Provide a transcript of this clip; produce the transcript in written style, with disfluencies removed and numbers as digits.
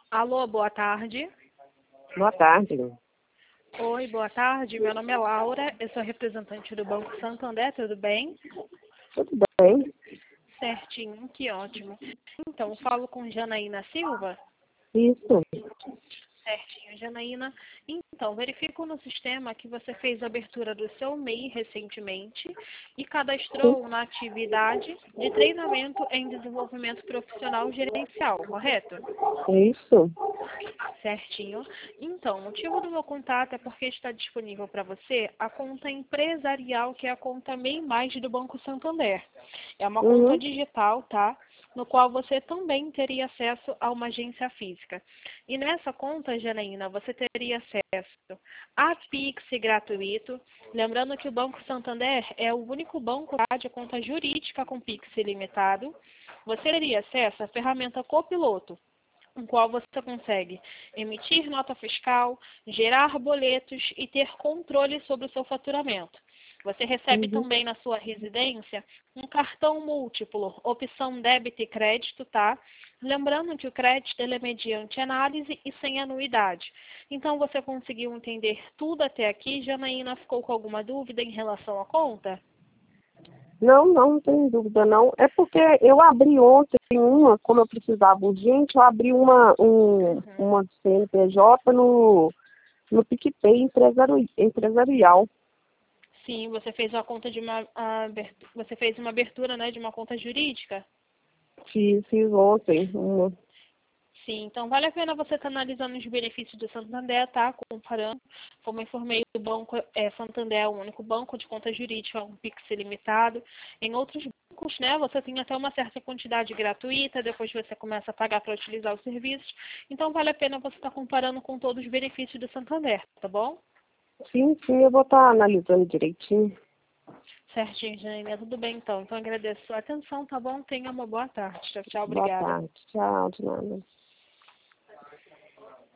Alô, boa tarde. Boa tarde. Oi, boa tarde. Meu nome é Laura, eu sou representante do Banco Santander, tudo bem? Tudo bem? Certinho, que ótimo. Então, falo com Janaína Silva? Isso. Certinho, Janaína. Então, verifico no sistema que você fez a abertura do seu MEI recentemente e cadastrou na atividade de treinamento em desenvolvimento profissional gerencial, correto? Isso. Certinho. Então, o motivo do meu contato é porque está disponível para você a conta empresarial, que é a conta MEI Mais do Banco Santander. É uma conta Uhum. digital, tá? No qual você também teria acesso a uma agência física. E nessa conta, Janaína, você teria acesso a Pix gratuito. Lembrando que o Banco Santander é o único banco de conta jurídica com Pix ilimitado. Você teria acesso à ferramenta Copiloto, com qual você consegue emitir nota fiscal, gerar boletos e ter controle sobre o seu faturamento. Você recebe Uhum. também na sua residência um cartão múltiplo, opção débito e crédito, tá? Lembrando que o crédito ele é mediante análise e sem anuidade. Então, você conseguiu entender tudo até aqui? Janaína, ficou com alguma dúvida em relação à conta? Não tem dúvida não. É porque eu abri ontem como eu precisava urgente, eu abri uma CNPJ no PicPay empresarial. Sim, você fez uma conta de você fez uma abertura, né, de uma conta jurídica? Fiz ontem uma. Sim, então vale a pena você estar analisando os benefícios do Santander, tá? Comparando. Como eu informei, o banco Santander é o único banco de conta jurídica com Pix ilimitado. Em outros bancos, né, você tem até uma certa quantidade gratuita, depois você começa a pagar para utilizar os serviços. Então vale a pena você estar comparando com todos os benefícios do Santander, tá bom? Sim, eu vou estar analisando direitinho. Certinho, Janaína. Tudo bem, então. Então agradeço a sua atenção, tá bom? Tenha uma boa tarde. Tchau, tchau. Boa Obrigada. tarde. Tchau, de nada.